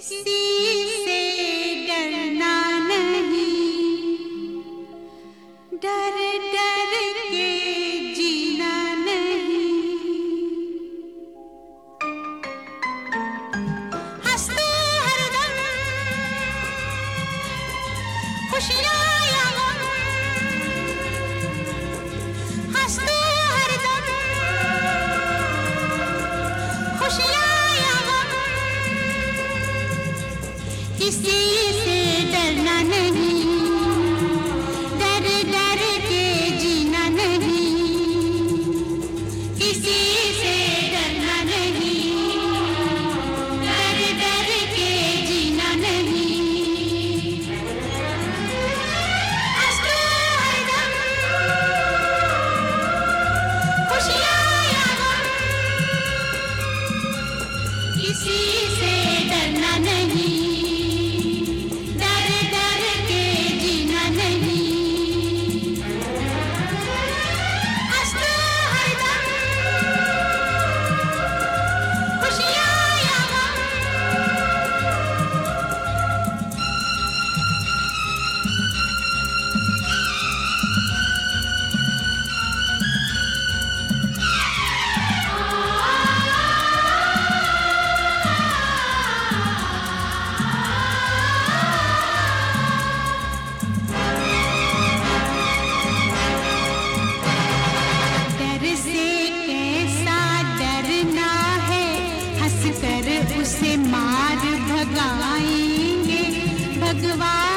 किसी से डरना नहीं, डर डर के जीना नहीं। हंस तू हरदम, खुशियाँ या गम, हंस तू हरदम, खुशियाँ या गम। किसी से डरना नहीं, डर डर के जीना नहीं। किसी से डरना नहीं, डर डर के जीना नहीं। हंस तू हरदम, खुशियाँ या गम, किसी से डरना नहीं, उसे मार भगाएंगे भगवान।